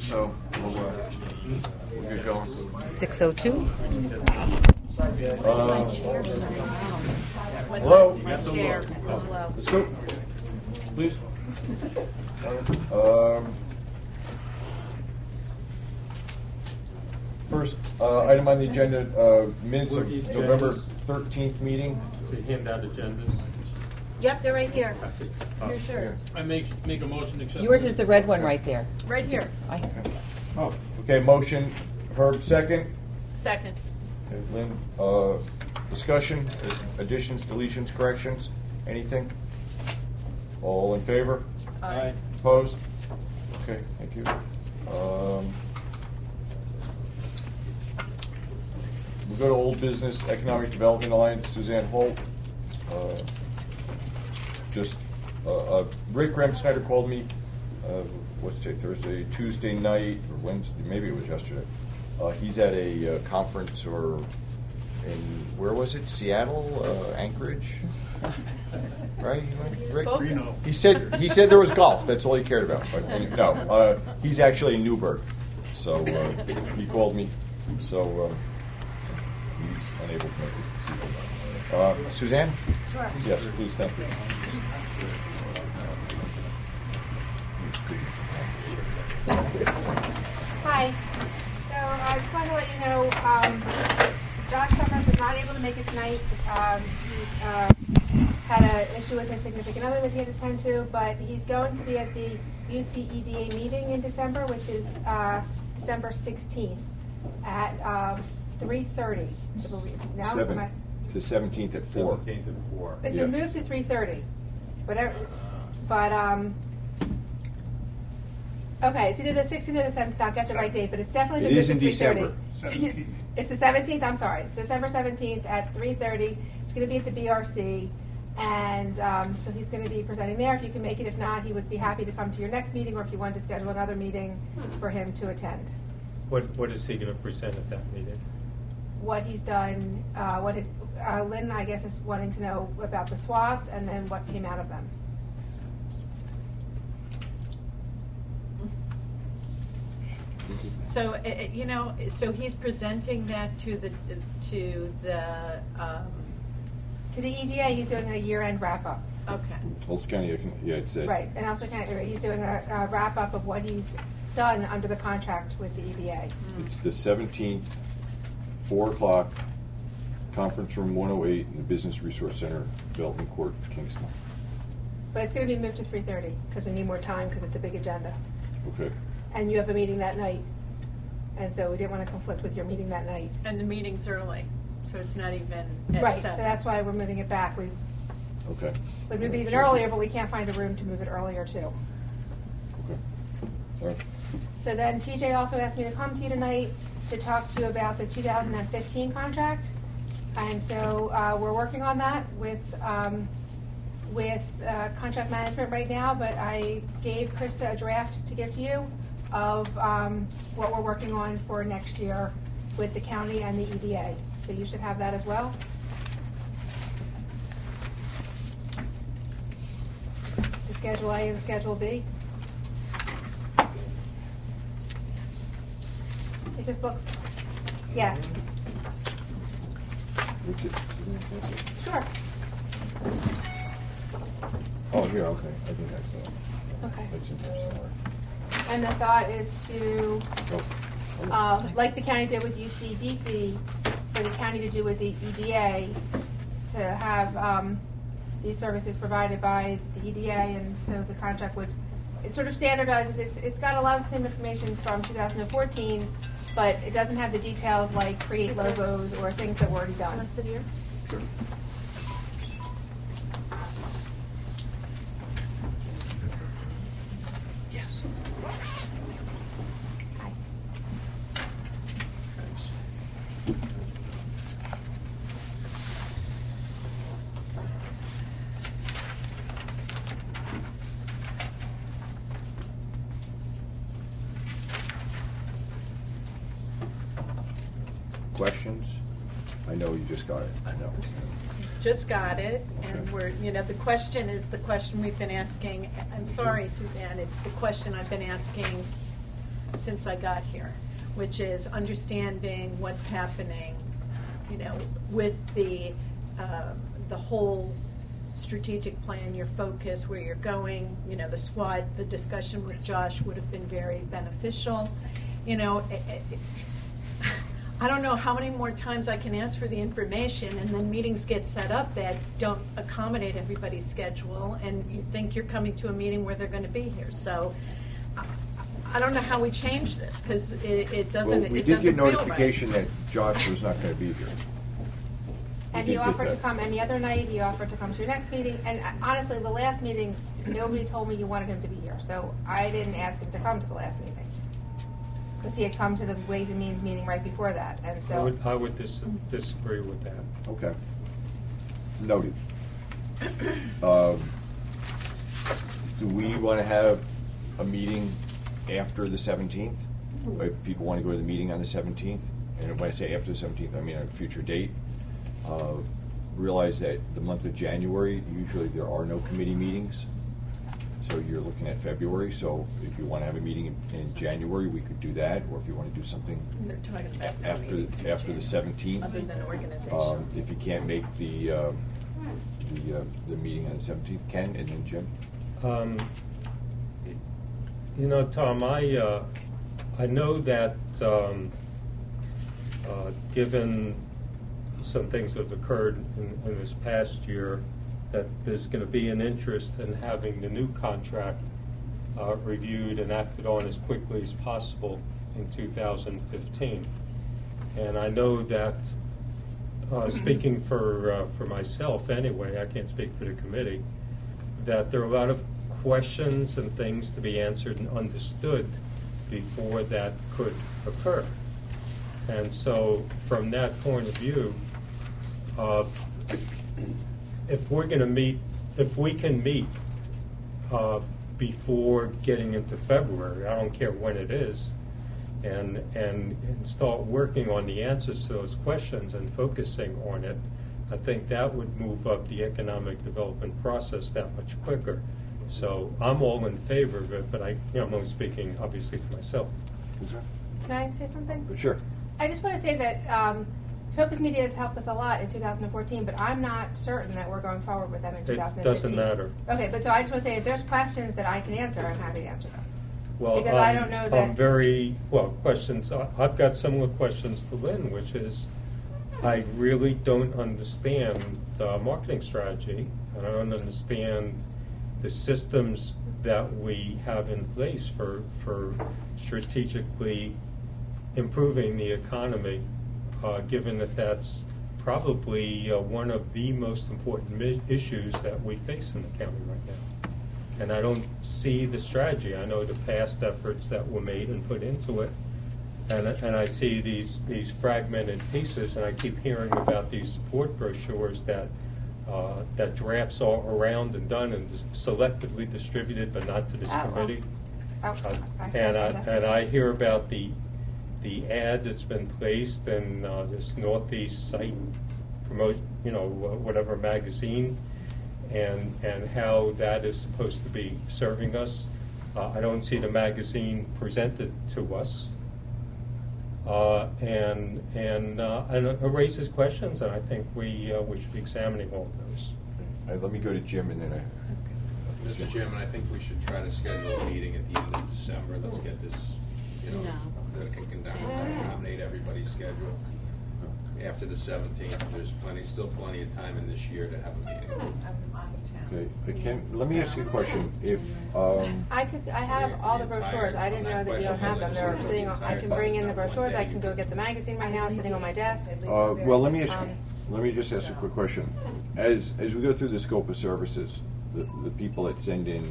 so we'll get going. 6:02. Hello? Let's go. Please. First item on the agenda, minutes of November 13th meeting. To hand out agendas. Yep, they're right here. Your shirt. I make a motion to accept. Yours is the red one right there. Right here. Oh, Okay, motion. Herb, second. Second. Okay, Lynn, discussion, additions, deletions, corrections, anything? All in favor? aye. Opposed? Okay, thank you. We go to old business, Economic Development Alliance, Suzanne Holt. Rick Remsnyder called me, what's today, Thursday, Tuesday night, or Wednesday, maybe it was yesterday. He's at a conference in, where was it, Seattle, Anchorage? Right? Rick? He said there was golf. That's all he cared about. But, no, he's actually in Newburgh. So he called me. So he's unable to make it. Suzanne? Sure. Yes, please. Thank you. Hi. So I just wanted to let you know, Josh Summers was not able to make it tonight. He had an issue with his significant other that he had to attend to, but he's going to be at the UCEDA meeting in December, which is December 16th at 3:30, I believe. Now, It's the 17th at 4. 17th at 4. It's been moved to 3:30. Whatever. But okay, it's either the 16th or the 17th. I'll get the right date, but it's definitely been moved to 3:30. It is in December. It's the 17th. I'm sorry, December 17th at 3:30. It's going to be at the BRC, and so he's going to be presenting there. If you can make it, if not, he would be happy to come to your next meeting, or if you want to schedule another meeting for him to attend. What is he going to present at that meeting? What he's done, what his Lynn, I guess, is wanting to know about the SWATs and then what came out of them. So so he's presenting that to the To the EDA, he's doing a year-end wrap-up. okay. Ulster County, it's Right, and also he's doing a wrap-up of what he's done under the contract with the EDA. It's the 17th, 4 o'clock, conference room 108 in the Business Resource Center, Belton Court, Kingston. But it's going to be moved to 3:30 because we need more time because it's a big agenda. Okay. And you have a meeting that night. And so we didn't want to conflict with your meeting that night. And the meeting's early, so it's not even at Right, 7. so that's why we're moving it back. We Okay. would move it even earlier, but we can't find a room to move it earlier too. Okay. All right. So then TJ also asked me to come to you tonight to talk to you about the 2015 contract. And so we're working on that with contract management right now, but I gave Krista a draft to give to you of what we're working on for next year with the county and the EDA. So you should have that as well. The Schedule A and Schedule B. It just looks, yes. What's it? Sure. Oh, here, okay. I think that's Okay. that's in there somewhere. And the thought is to, Oh. like the county did with UCDC, for the county to do with the EDA, to have these services provided by the EDA, and so the contract would, it sort of standardizes, it's got a lot of the same information from 2014, but it doesn't have the details like create logos or things that were already done. Want to sit here? Yes. Hi. Questions? I know you just got it. I know. Just got it, and we're, the question is the question we've been asking. I'm sorry, Suzanne, it's the question I've been asking since I got here, which is understanding what's happening, with the whole strategic plan, your focus, where you're going, the SWOT, the discussion with Josh would have been very beneficial. I don't know how many more times I can ask for the information, and then meetings get set up that don't accommodate everybody's schedule, and you think you're coming to a meeting where they're going to be here. So I don't know how we change this, because it doesn't. Well, we it did doesn't get feel notification right. that Josh was not going to be here. And We he did get offered to that. come any other night. He offered to come to your next meeting. And honestly, the last meeting, nobody told me you wanted him to be here. So I didn't ask him to come to the last meeting. Because he had come to the Ways and Means meeting right before that. And so I would disagree with that. Okay. Noted. Do we want to have a meeting after the 17th? If people want to go to the meeting on the 17th, and when I say after the 17th, I mean on a future date. Realize that the month of January, usually there are no committee meetings. So you're looking at February. So if you want to have a meeting in January, we could do that. Or if you want to do something They're talking about no after meetings in the January, 17th. other than organization. If you can't make the meeting on the 17th, Ken, and then Jim. Tom, I know that given some things that have occurred in this past year, that there's going to be an interest in having the new contract reviewed and acted on as quickly as possible in 2015. And I know that, speaking for myself anyway, I can't speak for the committee, that there are a lot of questions and things to be answered and understood before that could occur. And so from that point of view, if we can meet before getting into February, I don't care when it is, and start working on the answers to those questions and focusing on it, I think that would move up the economic development process that much quicker. So I'm all in favor of it, but I'm only speaking obviously for myself. can I say something? Sure. I just want to say that Focus Media has helped us a lot in 2014, but I'm not certain that we're going forward with them in It 2015. doesn't matter. Okay, but so I just want to say, if there's questions that I can answer, I'm happy to answer them. Well, Because I don't know that- questions. I've got similar questions to Lynn, which is, I really don't understand marketing strategy, and I don't understand the systems that we have in place for strategically improving the economy, given that that's probably one of the most important issues that we face in the county right now. And I don't see the strategy. I know the past efforts that were made and put into it, and I see these fragmented pieces, and I keep hearing about these support brochures that drafts are around and done and selectively distributed, but not to this committee. And I hear about the ad that's been placed in this Northeast site promote, whatever magazine, and how that is supposed to be serving us. I don't see the magazine presented to us, and it raises questions, and I think we should be examining all of those. Let me go to Jim, and then Mr. Chairman, I think we should try to schedule a meeting at the end of December. Let's get this, that it can accommodate everybody's schedule. After the 17th, there's still plenty of time in this year to have a meeting. Okay, Ken, let me ask you a question. If I have all the brochures. I didn't know that you don't have them. They're sitting on, I can bring in the brochures. I can go get the magazine right now. It's sitting on my desk. well, let me just ask a quick question. As we go through the scope of services, the people that send in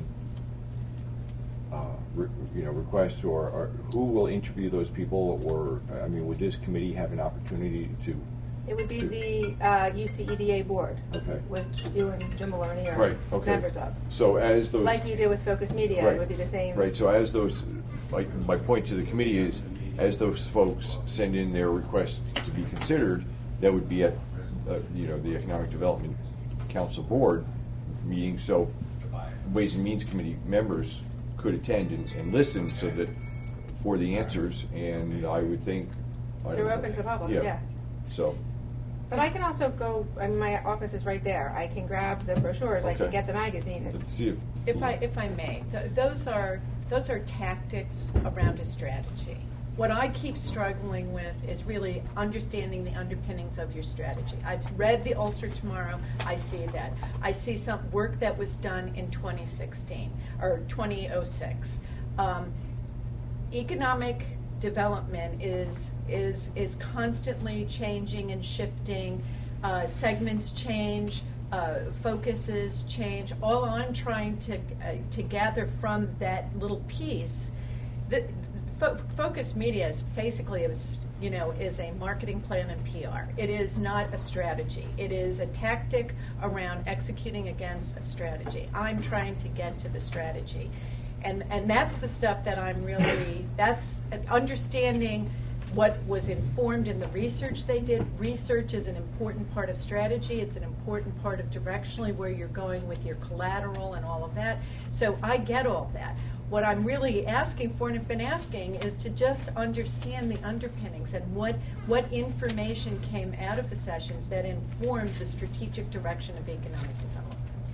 requests, or who will interview those people, or would this committee have an opportunity to? It would be the UCEDA board, Okay. which you and Jim Maloney are Right. Okay. members of. So as those, Like you did with Focus Media, right, it would be the same. Right. So as those, like my point to the committee is, as those folks send in their requests to be considered, that would be at the Economic Development Council board meeting. So Ways and Means Committee members could attend and listen, so that for the answers, and I would think They're open to the public, yeah. So, But I can also go, I mean, my office is right there. I can grab the brochures, I can Okay. get the magazine. let's It's, see if If I may, those are tactics around a strategy. What I keep struggling with is really understanding the underpinnings of your strategy. I've read the Ulster Tomorrow. I see that. I see some work that was done in 2016 or 2006. Economic development is constantly changing and shifting. Segments change. Focuses change. All I'm trying to gather from that little piece, Focus Media is basically is a marketing plan and PR. It is not a strategy. It is a tactic around executing against a strategy. I'm trying to get to the strategy, and that's the stuff that that's understanding what was informed in the research they did. Research is an important part of strategy. It's an important part of directionally where you're going with your collateral and all of that. So I get all that. What I'm really asking for, and have been asking, is to just understand the underpinnings and what information came out of the sessions that informed the strategic direction of economic development.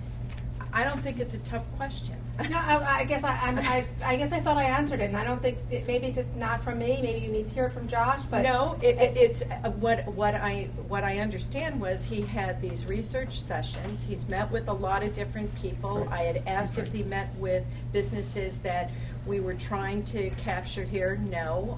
I don't think it's a tough question. no, I guess I guess I thought I answered it, and I don't think, maybe just not from me, maybe you need to hear it from Josh, but. No, it's what I understand was he had these research sessions. He's met with a lot of different people. I had asked if he met with businesses that we were trying to capture here. No,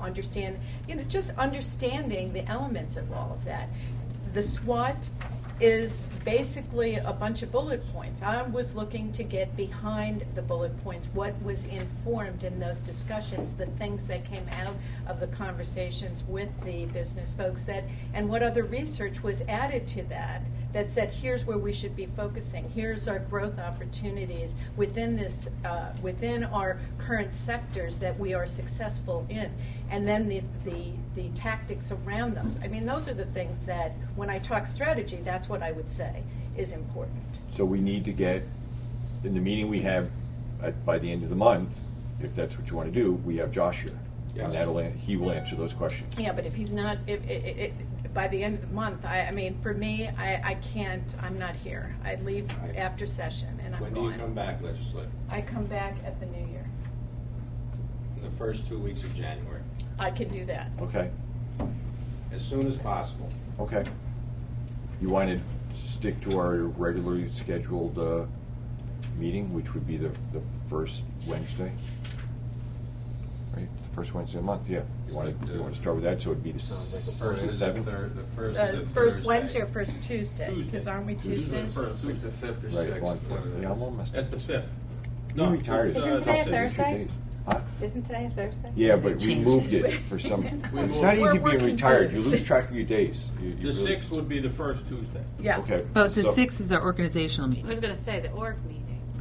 just understanding the elements of all of that. The SWOT is basically a bunch of bullet points. I was looking to get behind the bullet points, what was informed in those discussions, the things that came out of the conversations with the business folks, and what other research was added to that said, here's where we should be focusing, here's our growth opportunities within this, within our current sectors that we are successful in, and then the tactics around those. I mean, those are the things that, when I talk strategy, that's what I would say is important. So we need to get, in the meeting we have by the end of the month, if that's what you want to do, we have Josh here. Yes. And he will answer those questions. Yeah, but if he's not, by the end of the month, I mean, for me, I can't, I'm not here. I leave Right. after session and I'm When gone. do you come back, legislator? I come back at the new year. In the first 2 weeks of January, I can do that. Okay. as soon as possible. Okay. You want to stick to our regularly scheduled meeting, which would be the first Wednesday? Right? The first Wednesday of the month, yeah. You want to start with that, so it would be the First is the 7th? third. The first is a First Thursday. Wednesday or first Tuesday? Because aren't we Tuesdays? First, the 5th or Right, 6th. one, whatever it yeah, I'm is. all messed up. That's the 5th. You retired. Isn't today a Thursday? Days. Huh? Isn't today a Thursday? Yeah, but we Changed moved it. it for some. We It's moved- not easy We're being working retired. You through lose it. track of your days. You The really- 6th would be the first Tuesday. Yeah. Okay. But the so- 6th is our organizational I meeting. was going to say the org meeting.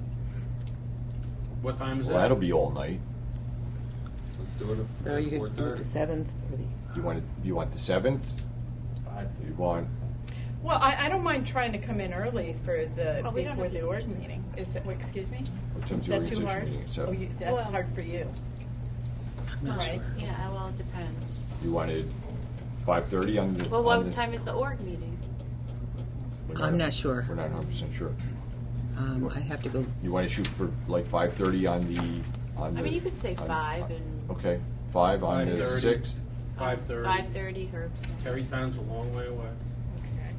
What time is Well, that? that'll be all night. Let's do it at So you could do it the 7th or the. You want the 7th? You want? Well, I don't mind trying to come in early for the, Well, we don't before have the to org do meeting. Is that, excuse me? What time's Is the that too organization hard? meeting? At 7? That's Well- hard for you. I'm not Right. sure. Yeah, well, it depends. You wanted 5:30 on the. Well, on what the- time is the org meeting? we're I'm not sure. We're not 100% sure. I have to go. You want to shoot for like 5:30 on the. I mean, you could say 5 and Okay, 5 on the 5:30. 6th. 5:30. 5:30. Herb's. Terrytown's a long way away. Okay.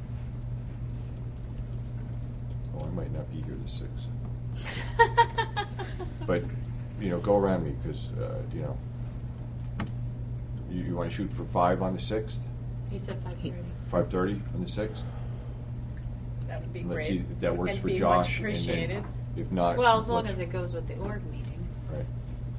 Oh, I might not be here the 6th. But, go around me because, you want to shoot for 5 on the 6th? He said 5:30. 5:30 on the 6th? That would be great. Let's see if that works and for be Josh. Much appreciated. And then, if not, Well, as long let's- as it goes with the org meeting. Right.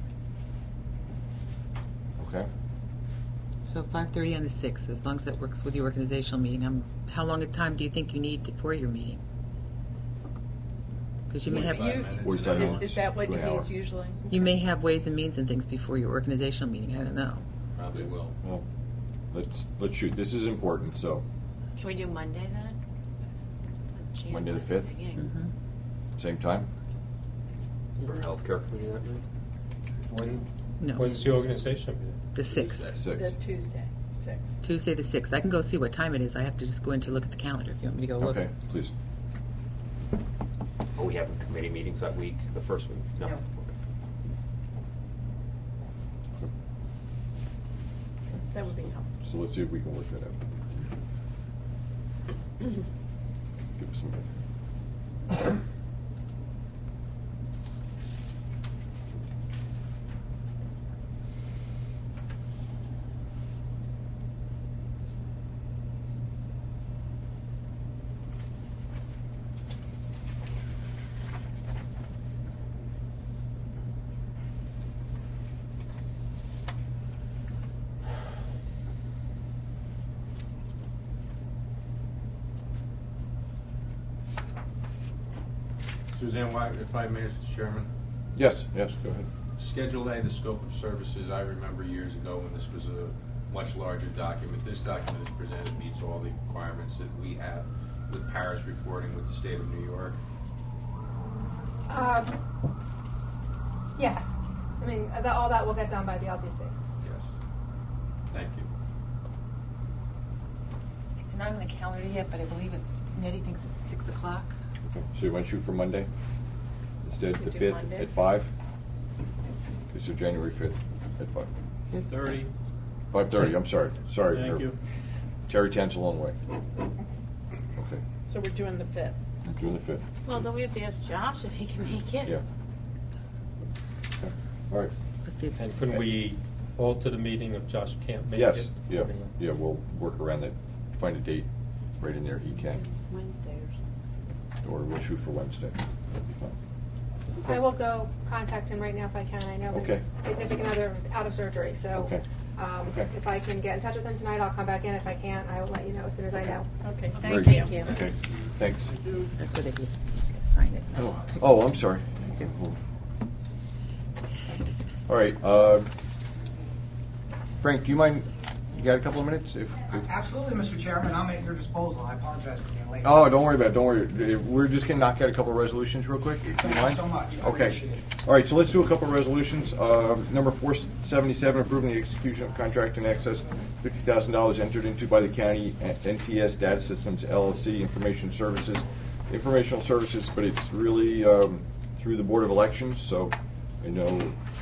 Okay. So 5:30 on the 6th, as long as that works with your organizational meeting. How long a time do you think you need for your meeting? Because you may have 45 minutes, 45 an hour. minutes. Is that what to an hour. he's usually? ways and means and things before your organizational meeting. I don't know. Probably will. Well, let's shoot. This is important. So Can we do Monday then? Jan- Monday the 5th? Mm-hmm. same time. For healthcare committee that night? No, When's the organization meeting? the 6th. The Six. Tuesday, 6th. Tuesday the 6th. I can go see what time it is. I have to just go in to look at the calendar if you want me to go look. Okay, please. Are we having committee meetings that week, the first week? No. No. Okay. That would be helpful. So let's see if we can work that out. Give us some. Suzanne, if I may, Mr. Chairman. Yes, yes, go ahead. Schedule A, the scope of services, I remember years ago when this was a much larger document. This document is presented, meets all the requirements that we have with Paris reporting with the state of New York. Yes. I mean, all that will get done by the LDC. Yes. Thank you. It's not on the calendar yet, but I believe Nettie thinks it's 6 o'clock. Okay. So you want to shoot for Monday? Instead, We the do 5th Monday. at 5? Okay, so January 5th at 5. 30. 5:30, I'm sorry. Sorry. Thank Terry. you. Terry Ten's a long way. Okay, So we're doing the 5th. doing the 5th. Well, don't we have to ask Josh if he can make it? Yeah. Okay. All right. Let's see if And couldn't we alter the meeting if Josh can't make Yes, it? yeah, yeah, we'll work around that. Find a date right in there he can. Wednesday or something. Or we'll shoot for Wednesday. That'd be fine. I will go contact him right now if I can. I know Okay. his significant other is out of surgery, so Okay. Okay. if I can get in touch with him tonight, I'll come back in. If I can't, I will let you know as soon as I know. Okay, Very thank good. you. Okay, thanks. that's what they do. Sign it. Oh, I'm sorry. All right, Frank, do you mind, you got a couple of minutes? If Absolutely, Mr. Chairman. I'm at your disposal. I apologize for being late. Oh, don't worry about it, don't worry. We're just going to knock out a couple of resolutions real quick, if you Thank you mind. so much. I Okay. appreciate it. All right, so let's do a couple of resolutions. Number 477, approving the execution of contract in excess of $50,000 entered into by the county at NTS Data Systems LLC Informational Services, but it's really through the Board of Elections, so I know.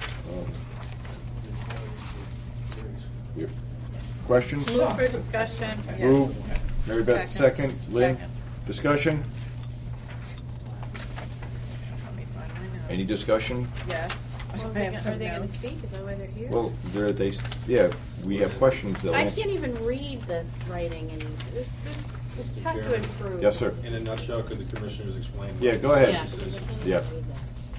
We have questions? Move for discussion. Move. Mary Beth, second. Lynn, Second. discussion? Let me find my notes. Any discussion? Yes. Well, I have are some they going to notes. speak? Is that why they're here? Well, we have questions. They'll I answer. can't even read this writing, and it just has to improve. Yes, sir. In a nutshell, could the commissioners explain? what Yeah, go the ahead. Yeah, service because is? I can't Yeah. even read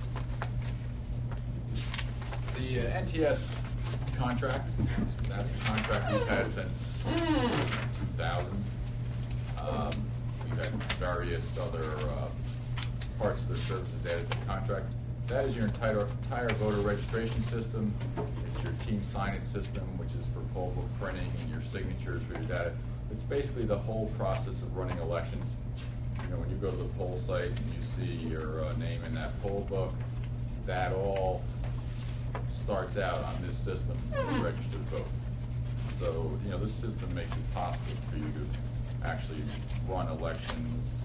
this. The NTS contract, that's a contract we've had since 2000. We've had various other parts of their services added to the contract. That is your entire voter registration system. It's your team sign-in system, which is for poll book printing and your signatures for your data. It's basically the whole process of running elections. You know, when you go to the poll site and you see your name in that poll book, that all starts out on this system, the registered vote. So, you know, this system makes it possible for you to actually run elections,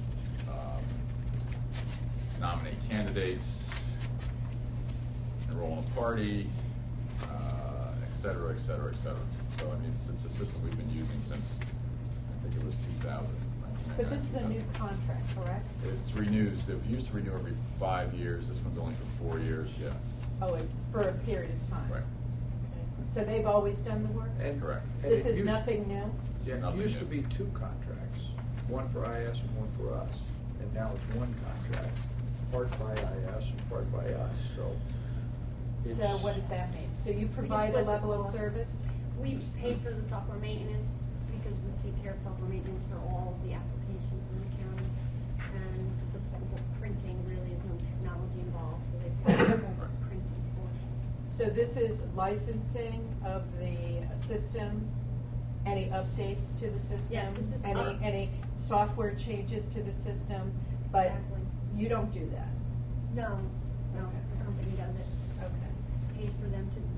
nominate candidates, enroll in a party, et cetera, et cetera, et cetera. So, I mean, it's a system we've been using since, I think it was 2000. But this is a new contract, correct? It renews, it used to renew every 5 years, this one's only for 4 years, yeah. Oh, for a period of time. Right. Okay. So they've always done the work? Correct. This is nothing new? Yeah, It nothing used to new. be two contracts, one for IS and one for us, and now it's one contract, part by IS and part by us, so. So it's- what does that mean? So you provide a split the level of cost. service? We pay for the software maintenance because we take care of software maintenance for all of the applications in the county. And the poll book printing really is no technology involved, so they pay for the poll book printing for it. So this is licensing of the system, any updates to the system? Yes, this is- Any software changes to the system, but Exactly. you don't do that? No, Okay. the company does it, Okay. pays for them to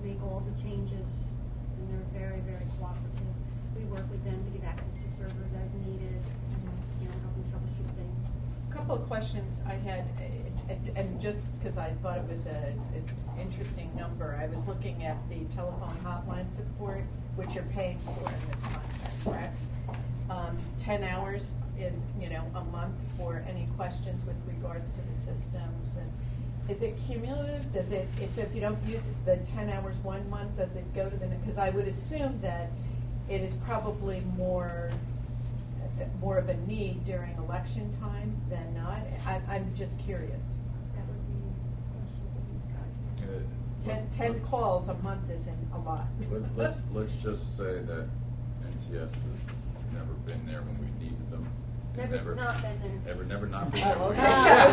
make all the changes, and they're very, very cooperative. We work with them to give access to servers as needed, and help them troubleshoot things. A couple of questions I had, and just because I thought it was an interesting number, I was looking at the telephone hotline support, which you're paying for in this contract, correct? 10 hours a month for any questions with regards to the systems, and is it cumulative? Does it, so if you don't use the 10 hours one month, does it go to the, because I would assume that it is probably more of a need during election time than not. I'm just curious. That would be a question for these guys. 10 calls a month isn't a lot. Let's just say that NTS has never been there when we needed them. Never not been there. Never not been there. Oh, okay.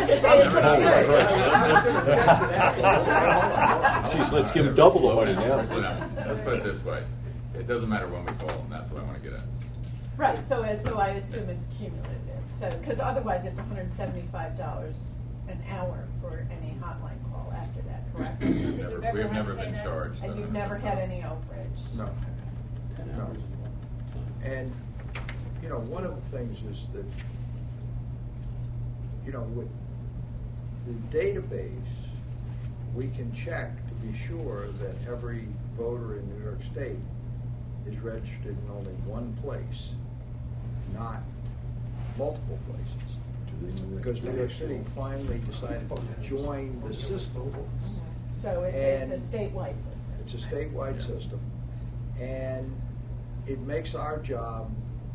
Jeez, let's give them double the money now. Let's put it this way. It doesn't matter when we call them. That's what I want to get at. Right, so I assume it's cumulative. So, because otherwise it's $175 an hour for any hotline call after that, correct? We've never been charged. And you've never had any overage? No. No. And, one of the things is that, with the database, we can check to be sure that every voter in New York State is registered in only one place, not multiple places. Because New York City finally decided to join the system. So it's a statewide system. It's a statewide system. And it makes our job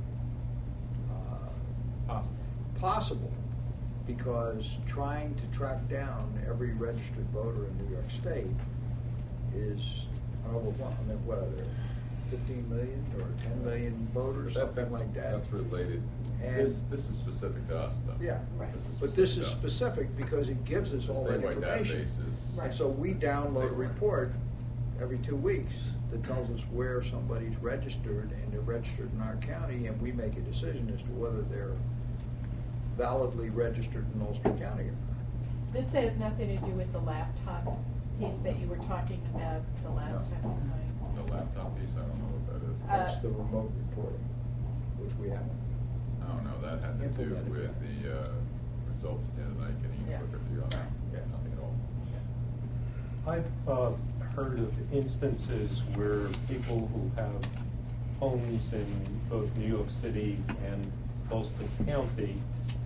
possible, because trying to track down every registered voter in New York State is what are there, 15 million or 10 million voters, something like that. That's related. And This is specific to us, though. Yeah, right. But this is specific because it gives us all that statewide information. database is- And so we download a report every 2 weeks that tells us where somebody's registered, and they're registered in our county, and we make a decision as to whether they're validly registered in Ulster County or not. This has nothing to do with the laptop piece that you were talking about the last time we saw you. The laptop piece, I don't know what that is. That's the remote reporting, which we haven't. I don't know, that had to do Implemented with that. the results at the end of the night, getting Yeah. a quicker view on that. Yeah. Nothing at all. I've heard of instances where people who have homes in both New York City and Ulster County,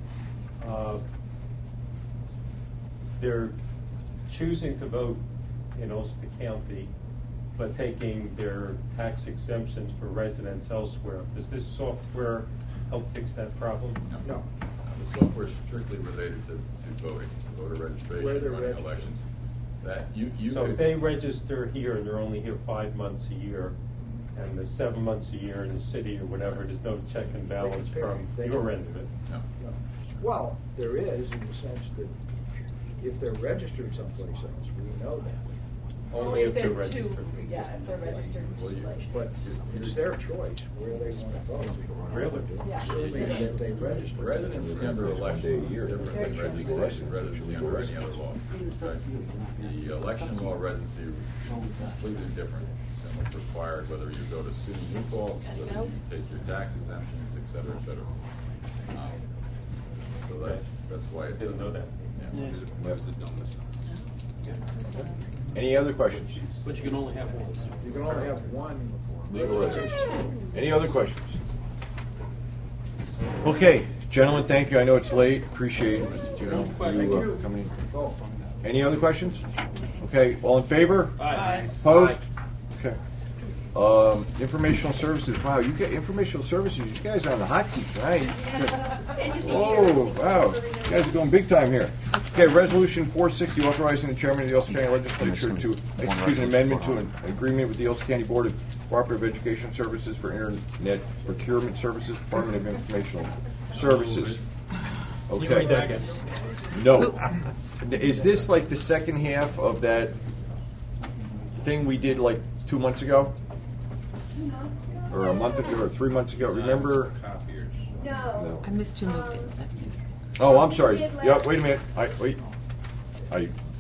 they're choosing to vote in Ulster County, but taking their tax exemptions for residents elsewhere. Does this software help fix that problem? No. The software is strictly related to voting, to voter Where registration, they're running registered. elections. That you So could, if they register here and they're only here 5 months a year, and the 7 months a year in the city or whatever, there's no check and balance from your end of it. no. No. Well, there is, in the sense that if they're registered someplace else, we know that. Only if they're two, registered. yeah, if they're registered in Well, two places. But it's their choice where they want to vote. Really? Yeah. Assuming that they register. Residency under elections is different than Very true. residency under any other law. Okay? The election law residency is completely different than what's required, whether you go to SUNY New Paltz, whether you take your tax exemptions, et cetera, et cetera. So that's why it Didn't know that. Yeah. Any other questions? But you can only have one. You can only have one Legal registration. residence. Any other questions? Okay, gentlemen, thank you. I know it's late. Appreciate you coming in. Oh, Any other questions? Okay, all in favor? Aye. Opposed? Okay. Informational services. Wow, you get informational services. You guys are on the hot seat tonight. Whoa, wow. You guys are going big time here. Okay, Resolution 460, authorizing the chairman of the Ulster County Legislature to execute an amendment to an agreement with the Ulster County Board of Cooperative Education Services for Internet Procurement Services, Department of Informational Services. Can you read that Okay. again? No. Is this like the second half of that thing we did like 2 months ago? Or a month ago, or 3 months ago? Remember? Copiers. No. I missed who moved it. Second. Oh, I'm sorry. Yeah, wait a minute.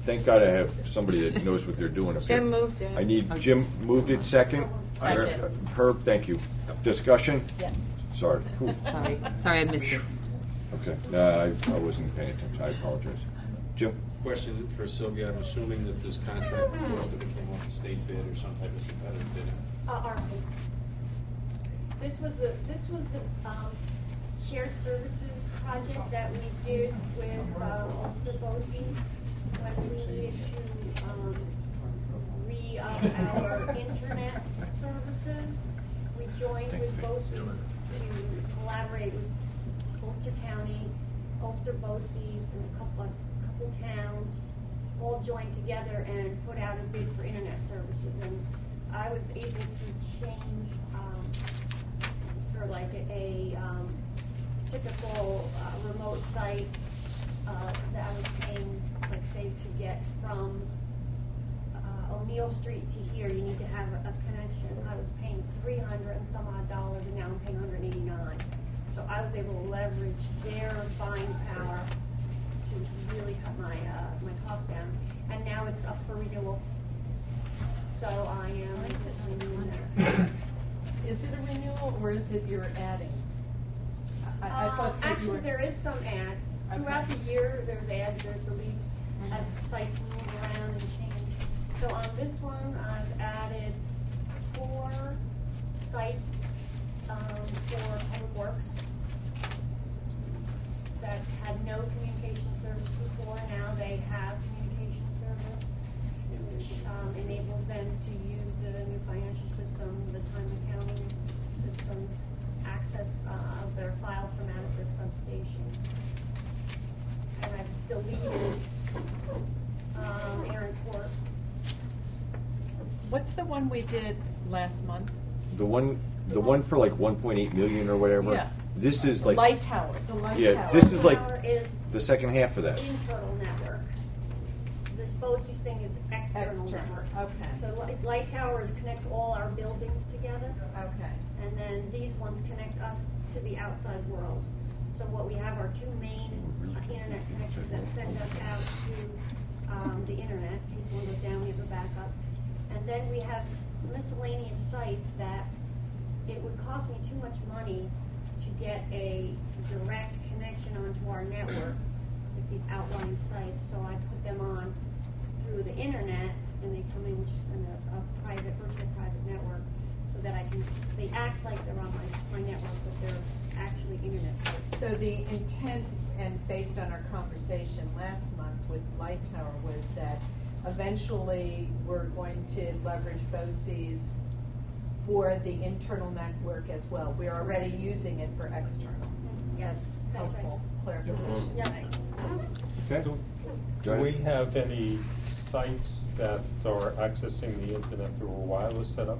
thank God I have somebody that knows what they're doing up here. Jim moved it. I need, Jim moved it second. Second. Herb, thank you. Discussion? Yes. Sorry. Whew. Sorry, I missed it. Okay, no, I wasn't paying attention, I apologize. Jim? Question for Sylvia, I'm assuming that this contract must have came off a state bid or some type of competitive bidding. RFP. This was the shared services project that we did with Ulster BOCES when we needed to re-up our internet services. We joined with BOCES to collaborate with Ulster County, Ulster BOCES, and a couple towns, all joined together and put out a bid for internet services. And I was able to change for like a typical remote site that I was paying, like say to get from O'Neill Street to here, you need to have a connection. I was paying $300 and some odd dollars, and now I'm paying $189. So I was able to leverage their buying power to really cut my my costs down. And now it's up for renewal. So I am renewing that. Is it a renewal or is it you're adding? I thought that actually, there is some ads. Throughout the year, there's ads, there's the leads as sites move around and change. So on this one, I've added 4 sites for Public Works that had no communication service before. Now they have communication service, which enables them to use the new financial system, the time accounting system, access their files from out of their substation. And I've deleted Aaron Court. What's the one we did last month? The one for like 1.8 million or whatever. Yeah. This is like Light Tower. The Light yeah. Tower. This is like Tower is the second half of that. internal network. This BOCES thing is external network. Okay. So Light Towers connects all our buildings together. Okay. And then these ones connect us to the outside world. So what we have are 2 main internet connections that send us out to the internet. In case one goes down, we have a backup. And then we have miscellaneous sites that it would cost me too much money to get a direct connection onto our network with these outlying sites. So I put them on through the internet, and they come in just in a private, virtual private network, so that they act like they're on my network, but they're actually internet sites. So the intent, and based on our conversation last month with Light Tower, was that eventually we're going to leverage BOCES for the internal network as well. We're already using it for external. Yes, that's helpful right. clarification. Yeah. Thanks. Okay. Do we have any sites that are accessing the internet through a wireless setup?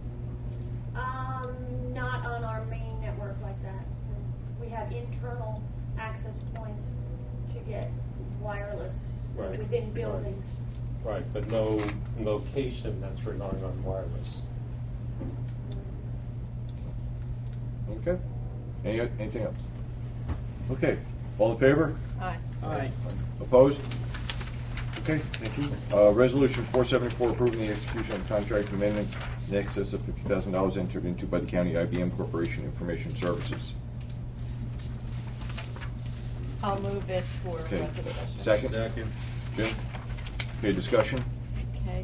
Not on our main network like that. We have internal access points to get wireless Right. within buildings. Right, but no location that's relying on wireless. Okay. Anything else? Okay. All in favor? Aye. Aye. Opposed? Okay, thank you. Resolution 474 approving the execution of contract amendments in excess of $50,000 entered into by the County IBM Corporation Information Services. I'll move it for Okay. discussion. Second? Second. Jim? Okay, discussion? Okay.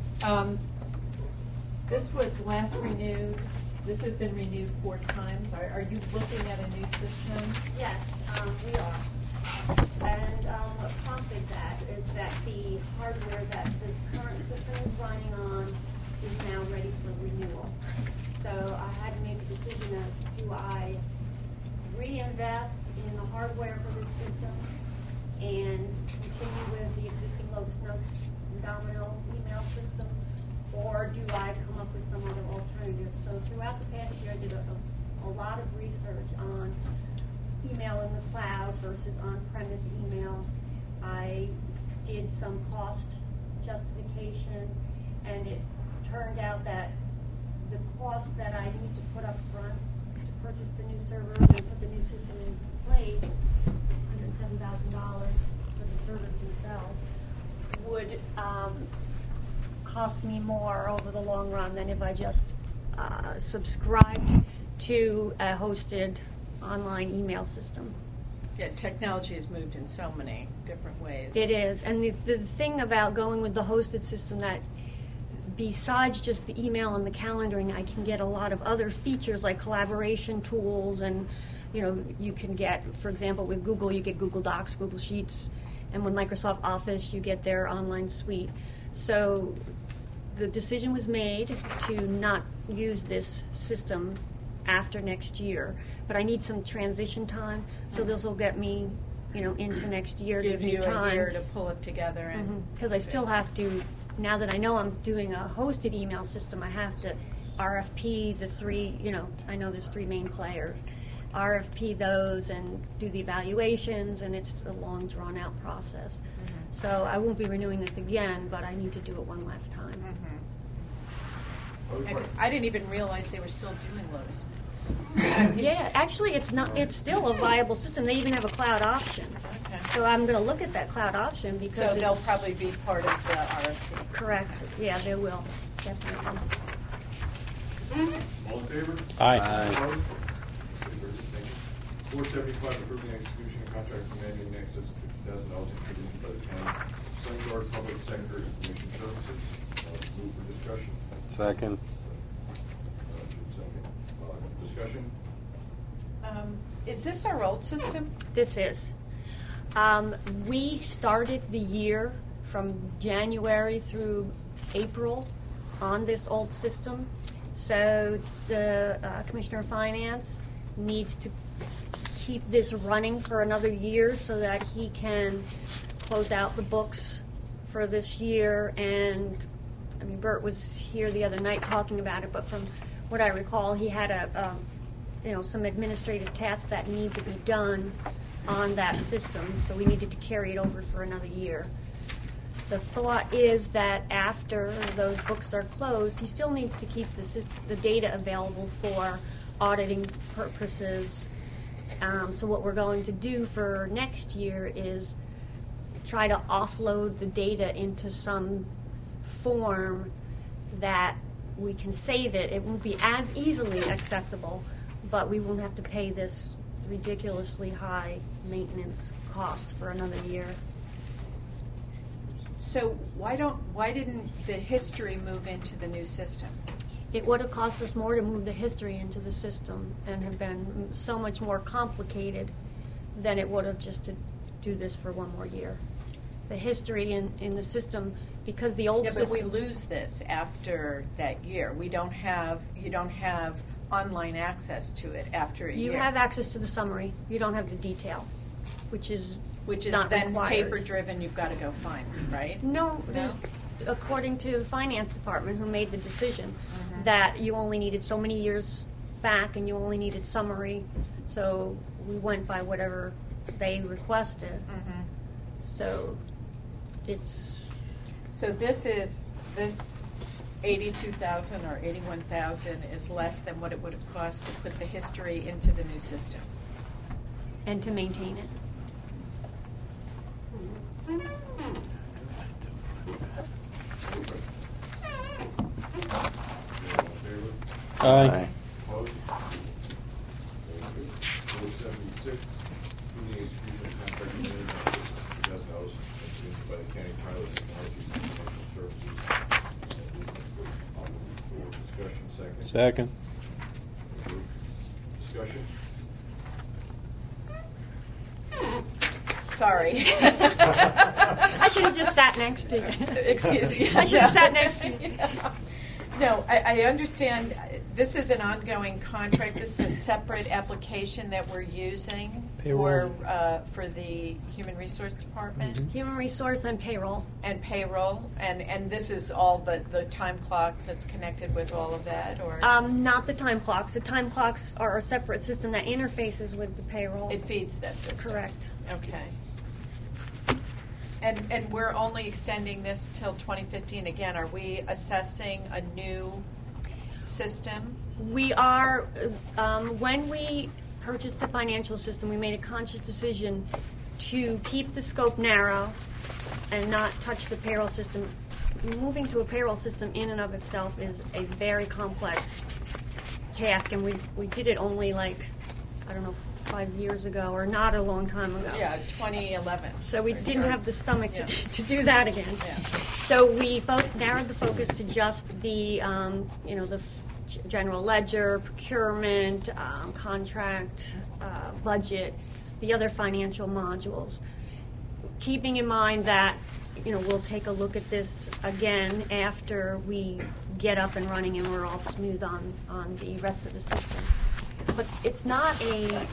This was last renewed. This has been renewed 4 times. Are you looking at a new system? Yes, we are. And what prompted that is that the hardware that the current system is running on is now ready for renewal. So I had to make a decision as do I reinvest in the hardware for this system and continue with the existing Lotus Notes and Domino email system, or do I come up with some other alternative? So throughout the past year, I did a lot of research on email in the cloud versus on-premise email. I did some cost justification, and it turned out that the cost that I need to put up front to purchase the new servers and put the new system in place, $107,000 for the servers themselves, would cost me more over the long run than if I just subscribed to a hosted online email system. Yeah, technology has moved in so many different ways. It is. And the thing about going with the hosted system, that besides just the email and the calendaring, I can get a lot of other features like collaboration tools, and you can get, for example, with Google, you get Google Docs, Google Sheets, and with Microsoft Office, you get their online suite. So the decision was made to not use this system after next year, but I need some transition time, so this will get me, into next year. Give me you time a year to pull it together, and because I still have to. Now that I know I'm doing a hosted email system, I have to RFP the three. I know there's three main players. RFP those and do the evaluations, and it's a long, drawn-out process. So I won't be renewing this again, but I need to do it one last time. I didn't even realize they were still doing Lotus Notes. Yeah, actually, it's not. It's still a viable system. They even have a cloud option. Okay. So I'm going to look at that cloud option because So they'll probably be part of the RFP. Correct. Yeah, they will definitely. All in favor? Aye. Opposed? Okay, very good, thank you. 475, approving execution of contract demanding in excess of $50,000 included by the county. Sunguard Public Sector Information Services. Move for discussion. Second. Discussion? Is this our old system? This is. We started the year from January through April on this old system. So the Commissioner of Finance needs to keep this running for another year so that he can close out the books for this year. And Bert was here the other night talking about it, but from what I recall, he had some administrative tasks that need to be done on that system, so we needed to carry it over for another year. The thought is that after those books are closed, he still needs to keep the data available for auditing purposes. So what we're going to do for next year is try to offload the data into some form that we can save it. It won't be as easily accessible, but we won't have to pay this ridiculously high maintenance costs for another year. So why didn't the history move into the new system? It would have cost us more to move the history into the system and have been so much more complicated than it would have just to do this for one more year. The history in the system, because the old system... but we lose this after that year. You don't have online access to it after a year. You have access to the summary. You don't have the detail, which is not then required. Paper-driven. You've got to go find, right? No. According to the finance department, who made the decision that you only needed so many years back and you only needed summary, so we went by whatever they requested. So it's... So this 82,000 or 81,000 is less than what it would have cost to put the history into the new system. And to maintain it. Aye. Opposed? 476, approving execution of contract demanding in excess of $50,000 included by the county Tyler Technologies and Commercial Services. I'll move for discussion. Second. Discussion? Sorry. I should have just sat next to you. Excuse me. I should have sat next to you. No, I understand this is an ongoing contract. This is a separate application that we're using for the Human Resource Department. Human Resource and Payroll. And Payroll. And this is all the time clocks that's connected with all of that? Or Not the time clocks. The time clocks are a separate system that interfaces with the payroll. It feeds this system. Correct. Okay. And we're only extending this till 2015. Again, are we assessing a new system? We are. When we purchased the financial system, we made a conscious decision to keep the scope narrow and not touch the payroll system. Moving to a payroll system in and of itself is a very complex task, and we did it only 5 years ago, or not a long time ago. Yeah, 2011. So we didn't have the stomach to do that again. Yeah. So we narrowed the focus to just the the general ledger, procurement, contract, budget, the other financial modules. Keeping in mind that we'll take a look at this again after we get up and running and we're all smooth on the rest of the system. But it's not a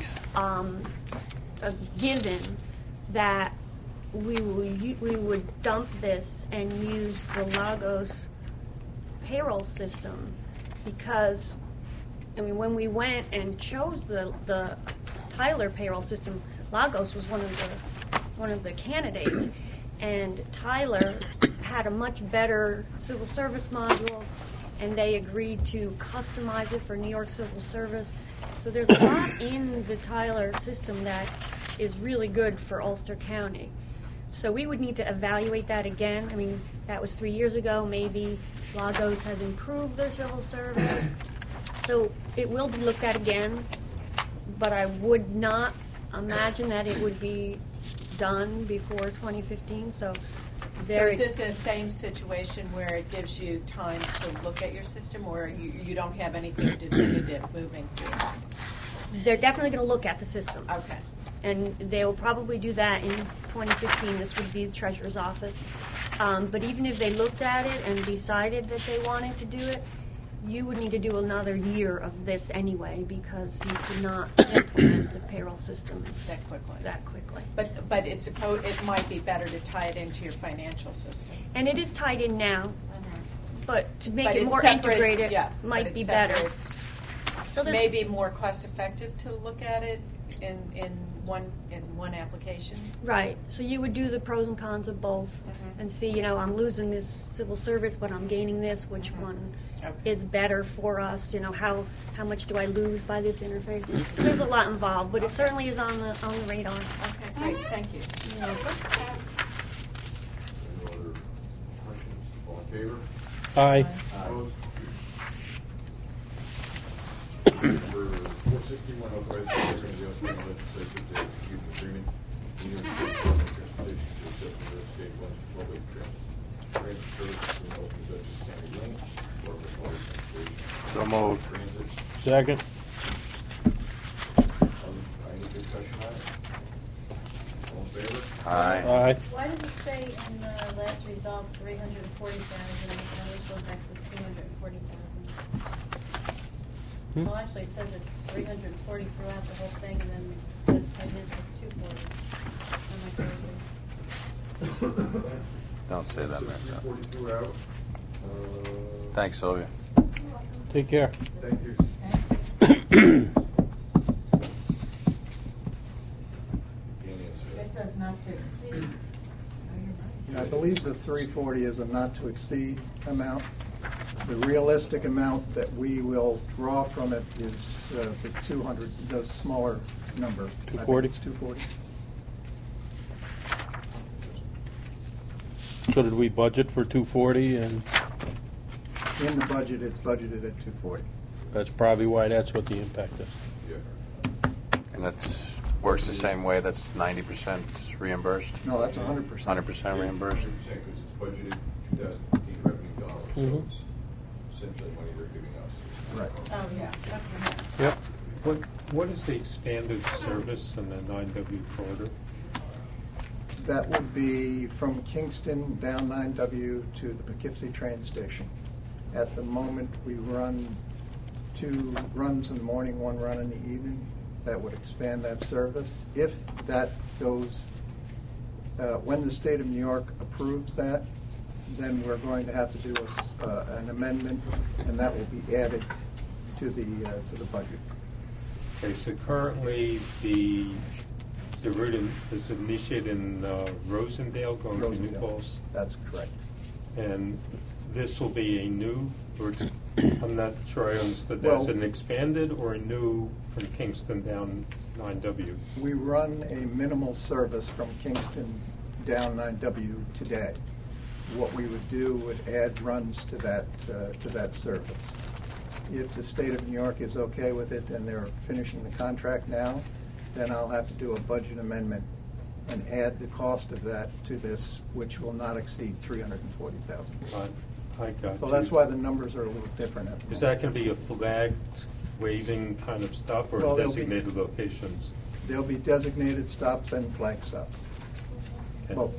given that we would dump this and use the Lagos payroll system, because when we went and chose the Tyler payroll system, Lagos was one of the candidates, and Tyler had a much better civil service module, and they agreed to customize it for New York Civil Service. So there's a lot in the Tyler system that is really good for Ulster County. So we would need to evaluate that again. That was 3 years ago. Maybe Lagos has improved their civil service. So it will be looked at again, but I would not imagine that it would be done before 2015. So is this the same situation where it gives you time to look at your system, or you don't have anything definitive moving forward? They're definitely going to look at the system. Okay. And they will probably do that in 2015. This would be the Treasurer's Office. But even if they looked at it and decided that they wanted to do it, you would need to do another year of this anyway, because you could not implement the payroll system that quickly. But it might be better to tie it into your financial system. And it is tied in now, but to make But it it's more separate, integrated yeah, might but be it's better. separate. So there's- maybe more cost effective to look at it in one application. Right. So you would do the pros and cons of both and see, I'm losing this civil service, but I'm gaining this. Which one is better for us? How much do I lose by this interface? There's a lot involved, but it certainly is on the radar. Okay, great. Thank you. Any other questions? All in favor? Aye. Opposed? Number 461, authorizing the President of the Australian Legislature to execute an agreement with New York State Department of Transportation to accept New York State funds for public transit services in West Dutchess County Link, Department of Public Transportation. So moved. Transit. Second. Any discussion on it? All in favor? Aye. Why does it say in the last resolve 340,000 and the initial next is 240,000? Well, actually, it says it's 340 throughout the whole thing, and then it says financial 240. Am I crazy? Don't say that, man. 340 throughout. Thanks, Sylvia. Take care. Thank you. It says not to exceed. I believe the 340 is a not to exceed amount. The realistic amount that we will draw from it is the 200, the smaller number. 240? It's 240. So did we budget for 240, and In the budget, it's budgeted at 240. that's probably why that's what the impact is. And that's works the same way. That's 90% reimbursed. No, that's 100%. 100% reimbursed. 100% because it's budgeted 2015 revenue dollars, so Mhm. it's essentially money they're giving us. Right. Oh, yeah. Yep. What is the expanded service in the 9W corridor? That would be from Kingston down 9W to the Poughkeepsie train station. At the moment, we run 2 runs in the morning, 1 run in the evening. That would expand that service. If that goes, when the state of New York approves that, then we're going to have to do an amendment, and that will be added to the budget. Okay, so currently the route is initiated in Rosendale going to New Rosendale. Falls? That's correct. And this will be a new, or I'm not sure I understood that. Well- Is it an expanded or a new from Kingston down 9W? We run a minimal service from Kingston down 9W today. What we would do would add runs to that service. If the state of New York is okay with it and they're finishing the contract now, then I'll have to do a budget amendment and add the cost of that to this, which will not exceed $340,000. I got So you. that's why the numbers are a little different at the Is moment. that going to be a flagged waving kind of stop or Well, there'll be- designated locations? There'll be designated stops and flag stops. Okay. Both.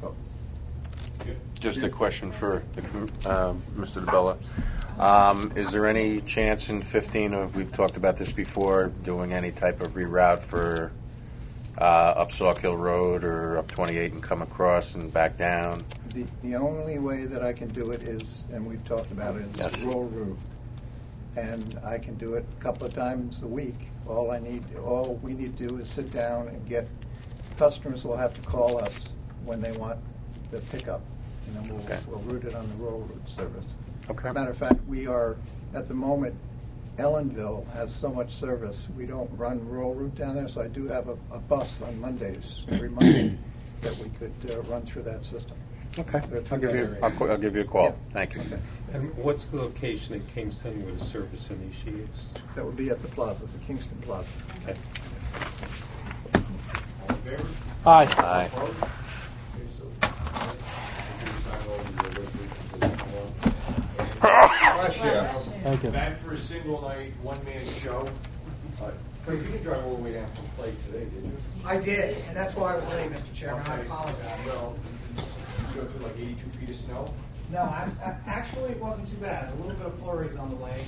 Just a question for Mr. DeBella. Is there any chance in 15, or we've talked about this before, doing any type of reroute for up Sawkill Road or up 28 and come across and back down? The only way that I can do it is, and we've talked about it, is Yes. roll route. And I can do it a couple of times a week. All we need to do is sit down and customers will have to call us when they want the pickup. And then we'll route it on the roll route service. Okay. Matter of fact, we are, at the moment, Ellenville has so much service, we don't run roll route down there, so I do have a bus on Mondays, every Monday, that we could run through that system. Okay. Through I'll give that you. area. I'll give you a call. Yeah. Thank you. Okay. And what's the location in Kingston where the service initiates? That would be at the plaza, the Kingston Plaza. Okay. All in favor? Aye. Aye. Opposed? Okay, so, you sign all the resolutions as we go on. Bless you. Thank you. Back for a single night, one-man show. Craig, you didn't drive all the way down from Clay today, did you? I did, and that's why I was late, Mr. Chairman. I Okay. apologize. Well, you go through like 82 feet of snow? No, actually, it wasn't too bad. A little bit of flurries on the way.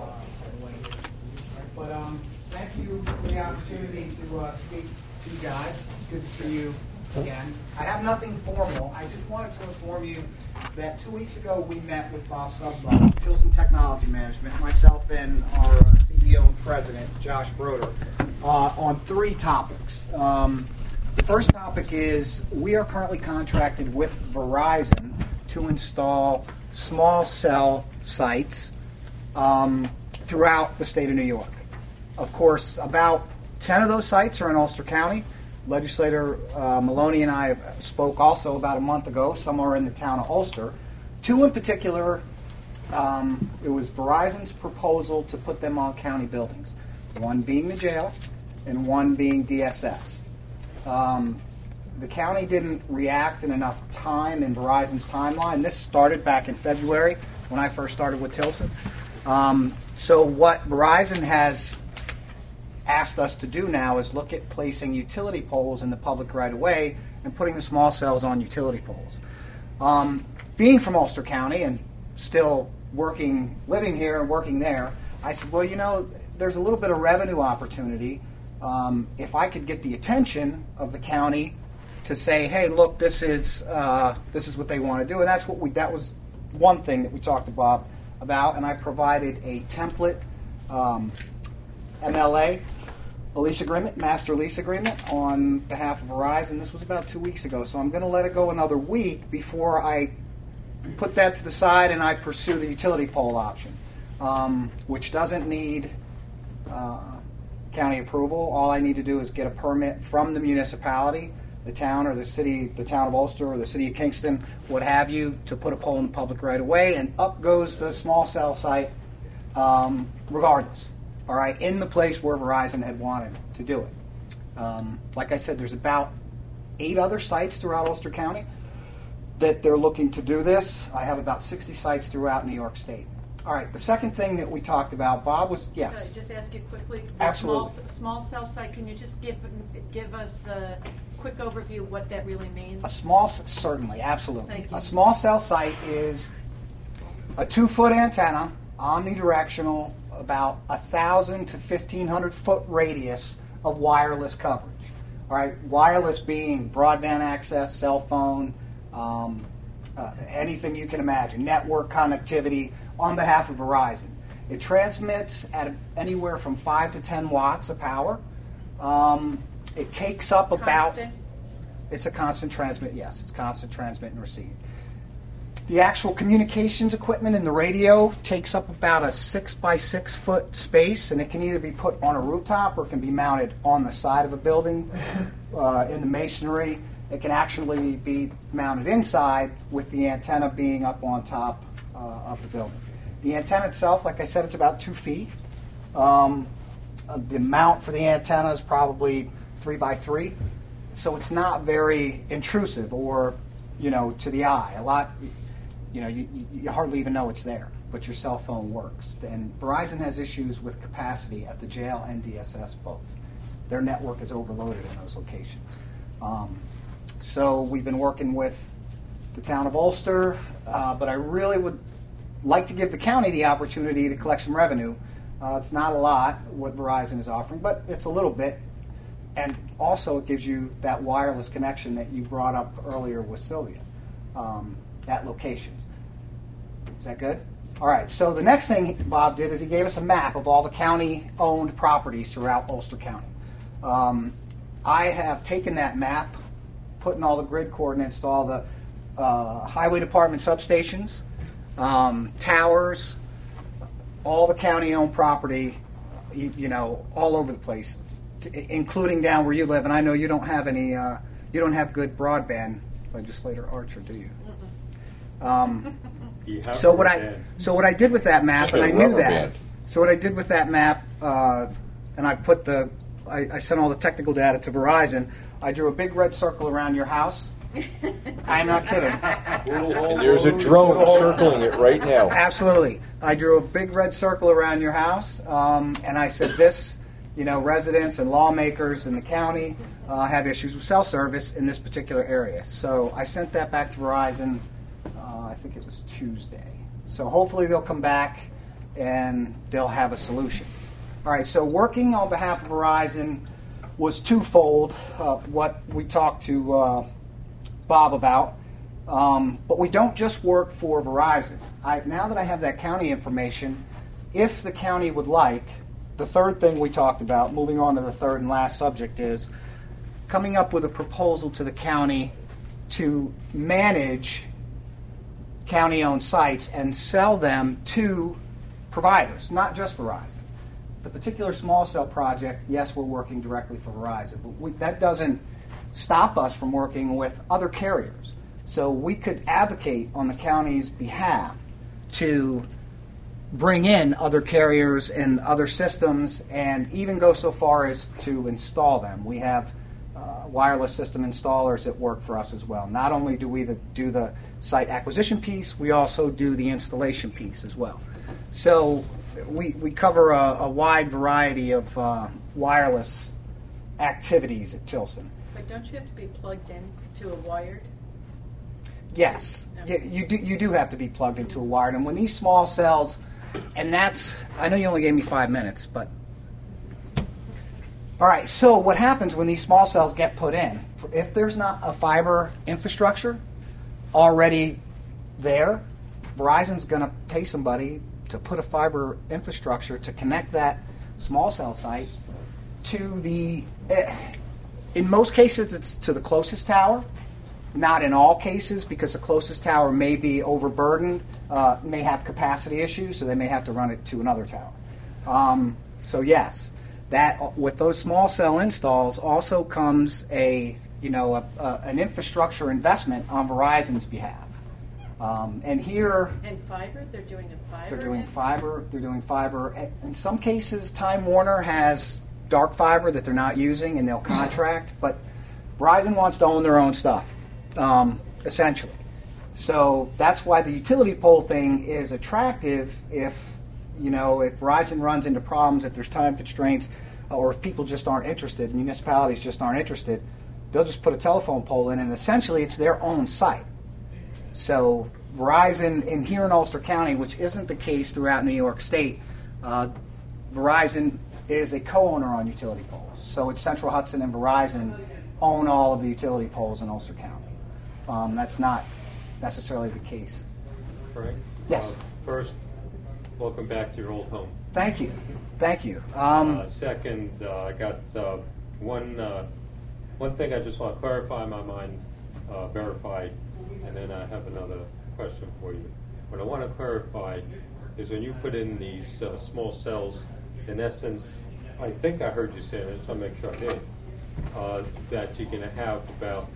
But thank you for the opportunity to speak to you guys. It's good to see you again. I have nothing formal. I just wanted to inform you that 2 weeks ago we met with Bob Sublow, Tilson Technology Management, myself and our CEO and President, Josh Broder, on 3 topics. The first topic is we are currently contracted with Verizon to install small cell sites throughout the state of New York. Of course, about 10 of those sites are in Ulster County. Legislator Maloney and I spoke also about a month ago. Some are in the town of Ulster. 2 in particular, it was Verizon's proposal to put them on county buildings, one being the jail and one being DSS. The county didn't react in enough time in Verizon's timeline. This started back in February when I first started with Tilson. So what Verizon has asked us to do now is look at placing utility poles in the public right-of-way and putting the small cells on utility poles. Being from Ulster County and still living here and working there, I said, well, you know, there's a little bit of revenue opportunity. If I could get the attention of the county to say, hey, look, this is what they want to do, and that was one thing that we talked to Bob about, and I provided a template MLA, master lease agreement on behalf of Verizon. This was about 2 weeks ago, so I'm going to let it go another week before I put that to the side and I pursue the utility pole option, which doesn't need county approval. All I need to do is get a permit from the municipality, the town or the city, the town of Ulster or the city of Kingston, what have you, to put a pole in the public right away, and up goes the small cell site regardless. All right, in the place where Verizon had wanted to do it. Like I said, there's about 8 other sites throughout Ulster County that they're looking to do this. I have about 60 sites throughout New York State. All right, the second thing that we talked about, Bob, was, yes. Could I just ask you quickly? The Absolutely. Small cell site, can you just give us a quick overview of what that really means? Certainly, absolutely. Thank you. A small cell site is a 2-foot antenna, omnidirectional, about 1,000 to 1,500 foot radius of wireless coverage. All right, wireless being broadband access, cell phone, anything you can imagine, network connectivity on behalf of Verizon. It transmits at anywhere from 5 to 10 watts of power. It takes up about... Constant? It's a constant transmit, yes. It's constant transmit and receive. The actual communications equipment in the radio takes up about a 6 by 6 foot space, and it can either be put on a rooftop or it can be mounted on the side of a building in the masonry. It can actually be mounted inside with the antenna being up on top of the building. The antenna itself, like I said, it's about 2 feet. The mount for the antenna is probably 3 by 3, so it's not very intrusive or, to the eye. A lot, you hardly even know it's there, but your cell phone works. And Verizon has issues with capacity at the jail and DSS both. Their network is overloaded in those locations. So we've been working with the town of Ulster, but I really would like to give the county the opportunity to collect some revenue. It's not a lot what Verizon is offering, but it's a little bit. And also it gives you that wireless connection that you brought up earlier with Sylvia at locations. Is that good? All right, so the next thing Bob did is he gave us a map of all the county-owned properties throughout Ulster County. I have taken that map, put in all the grid coordinates to all the highway department substations, towers, all the county-owned property, all over the place, including down where you live. And I know you don't have any, you don't have good broadband, Legislator Archer, do you? So what I did with that map, and I knew that. So what I did with that map, and I put I sent all the technical data to Verizon. I drew a big red circle around your house. I'm not kidding. And there's a drone circling it right now. Absolutely. I drew a big red circle around your house, and I said this, residents and lawmakers in the county have issues with cell service in this particular area. So I sent that back to Verizon, I think it was Tuesday. So hopefully they'll come back and they'll have a solution. All right, so working on behalf of Verizon was twofold, what we talked to Bob about. But we don't just work for Verizon. Now that I have that county information, if the county would like, the third thing we talked about, moving on to the third and last subject, is coming up with a proposal to the county to manage county-owned sites and sell them to providers, not just Verizon. The particular small cell project, yes, we're working directly for Verizon, but that doesn't stop us from working with other carriers. So we could advocate on the county's behalf to bring in other carriers and other systems and even go so far as to install them. We have wireless system installers that work for us as well. Not only do we do the site acquisition piece, we also do the installation piece as well. So we cover a wide variety of wireless activities at Tilson. But don't you have to be plugged in to a wired? Yes, you do have to be plugged into a wired. And when these small cells, and I know you only gave me 5 minutes, but all right. So what happens when these small cells get put in? If there's not a fiber infrastructure already there, Verizon's going to pay somebody to put a fiber infrastructure to connect that small cell site to the. In most cases, it's to the closest tower. Not in all cases, because the closest tower may be overburdened, may have capacity issues, so they may have to run it to another tower. So yes, that with those small cell installs also comes an infrastructure investment on Verizon's behalf. And here, and fiber, they're doing a fiber. They're doing fiber. In some cases, Time Warner has dark fiber that they're not using, and they'll contract. But Verizon wants to own their own stuff. Essentially. So that's why the utility pole thing is attractive if Verizon runs into problems, if there's time constraints, or if people just aren't interested, municipalities just aren't interested, they'll just put a telephone pole in, and essentially it's their own site. So Verizon, here in Ulster County, which isn't the case throughout New York State, Verizon is a co-owner on utility poles. So it's Central Hudson and Verizon own all of the utility poles in Ulster County. That's not necessarily the case. Frank? Yes. First, welcome back to your old home. Thank you. Second, I got one thing I just want to clarify in my mind, verify, and then I have another question for you. What I want to clarify is when you put in these small cells, in essence, I think I heard you say, and I just want to make sure I did, that you're going to have about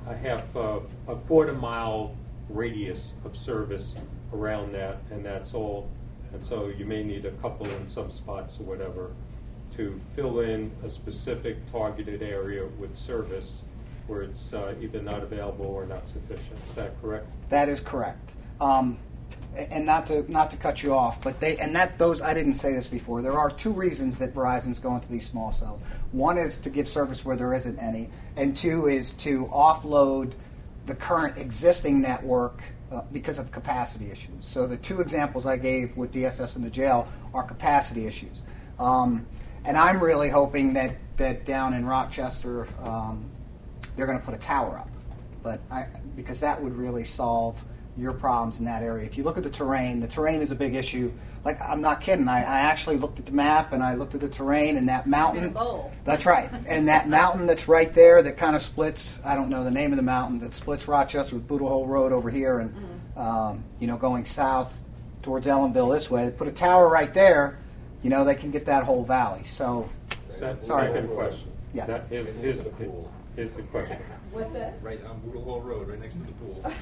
I have a quarter-mile radius of service around that, and that's all. And so you may need a couple in some spots or whatever to fill in a specific targeted area with service where it's either not available or not sufficient. Is that correct? That is correct. And not to cut you off, but those I didn't say this before. There are two reasons that Verizon's going to these small cells. One is to give service where there isn't any, and two is to offload the current existing network because of capacity issues. So the two examples I gave with DSS and the jail are capacity issues. And I'm really hoping that down in Rochester they're going to put a tower up, because that would really solve your problems in that area. If you look at the terrain is a big issue. Like, I'm not kidding. I actually looked at the map and I looked at the terrain, and that mountain. That's right. And that mountain that's right there that kind of splits, I don't know the name of the mountain, that splits Rochester with Boodle Hole Road over here and, going south towards Ellenville this way. They put a tower right there, they can get that whole valley. So, sorry. Second question. Yes. Here's the question. What's that? Right on Boodle Hole Road, right next to the pool.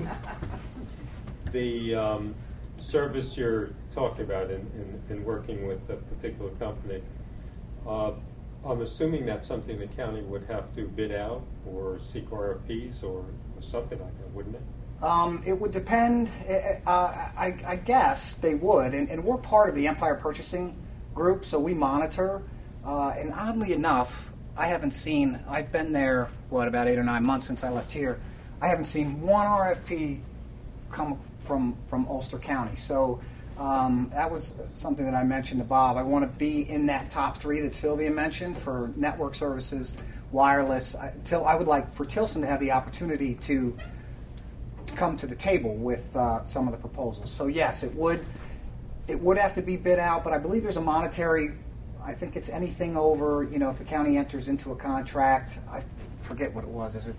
The service you're talking about in working with a particular company, I'm assuming that's something the county would have to bid out or seek RFPs or something like that, wouldn't it? It would depend. I guess they would. And we're part of the Empire Purchasing Group, so we monitor. And oddly enough, I've been there, about 8 or 9 months since I left here. I haven't seen one RFP come from Ulster County. So that was something that I mentioned to Bob. I want to be in that top 3 that Sylvia mentioned for network services, wireless. I would like for Tilson to have the opportunity to come to the table with some of the proposals. So yes, it would have to be bid out, but I believe there's a monetary. I think it's anything over, if the county enters into a contract, I forget what it was. Is it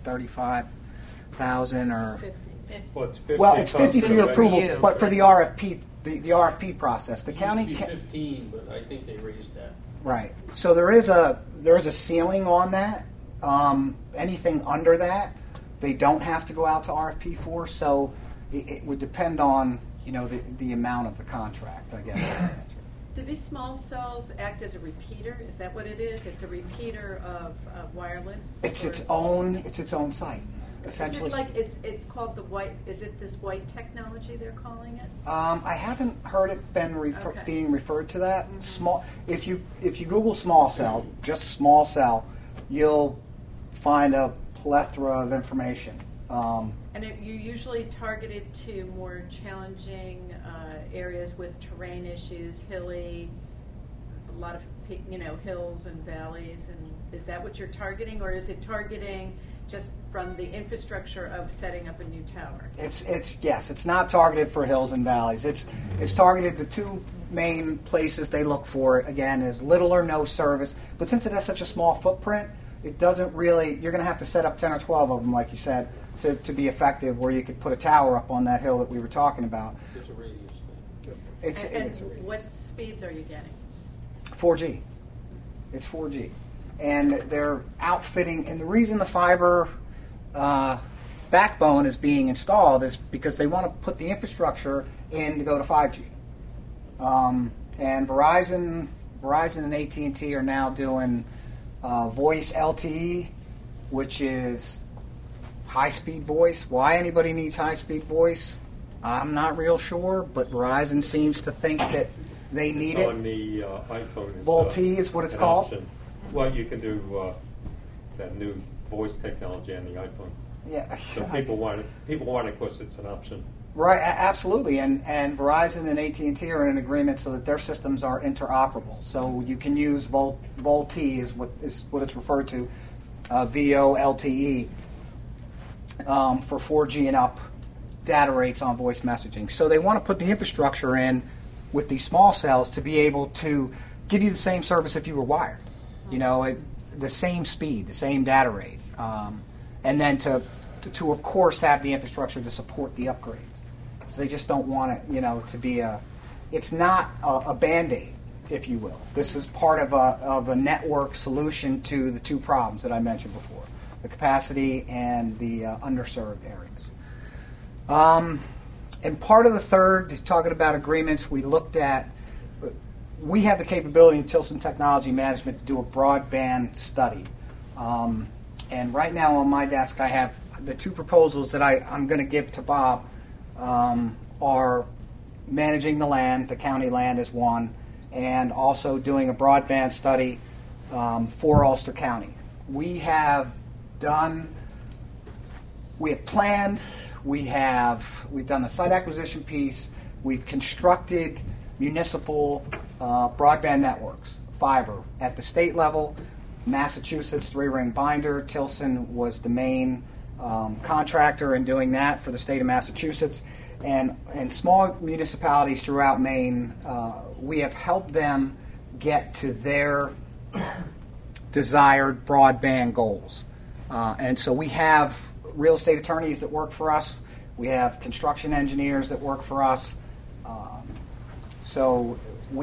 $35,000 or? 50. It's 50 for your approval, but for the RFP, the RFP process, the county. It used to be 15, but I think they raised that. Right. So there is a ceiling on that. Anything under that, they don't have to go out to RFP for. So it would depend on the amount of the contract, I guess. Do these small cells act as a repeater? Is that what it is? It's a repeater of wireless? It's its own site, essentially. Is it it's called the white? Is it this white technology they're calling it? I haven't heard it being referred to that. Mm-hmm. Small. If you Google small cell, just small cell, you'll find a plethora of information. And you're usually targeted to more challenging areas with terrain issues, hilly, a lot of hills and valleys. And is that what you're targeting, or is it targeting just from the infrastructure of setting up a new tower? It's not targeted for hills and valleys. It's targeted. The two main places they look for again is little or no service. But since it has such a small footprint, it doesn't really. You're going to have to set up 10 or 12 of them, like you said, to be effective, where you could put a tower up on that hill that we were talking about. There's a radius thing. It's a radius. What speeds are you getting? 4G. It's 4G. And they're outfitting, and the reason the fiber backbone is being installed is because they want to put the infrastructure in to go to 5G. And Verizon and AT&T are now doing voice LTE, which is high-speed voice. Why anybody needs high-speed voice, I'm not real sure, but Verizon seems to think that they need it. On the iPhone. VoLTE is what it's called. Option. Well, you can do that new voice technology on the iPhone. Yeah. So people want it because it's an option. Right, absolutely, and Verizon and AT&T are in an agreement so that their systems are interoperable. So you can use VoLTE is what it's referred to, VoLTE, for 4G and up data rates on voice messaging. So they want to put the infrastructure in with these small cells to be able to give you the same service if you were wired. The same speed, the same data rate, and then to of course have the infrastructure to support the upgrades. So they just don't want it, to be it's not a Band-Aid, if you will. This is part of a network solution to the two problems that I mentioned before. the capacity and the underserved areas. And part of the third, talking about agreements, we looked at, we have the capability in Tilson Technology Management to do a broadband study. And right now on my desk I have the two proposals that I'm going to give to Bob are managing the land, the county land is one, and also doing a broadband study for Ulster County. We've planned, we've done the site acquisition piece, we've constructed municipal broadband networks, fiber at the state level. Massachusetts 3-ring binder. Tilson was the main contractor in doing that for the state of Massachusetts. And small municipalities throughout Maine, we have helped them get to their desired broadband goals. And so we have real estate attorneys that work for us. We have construction engineers that work for us. So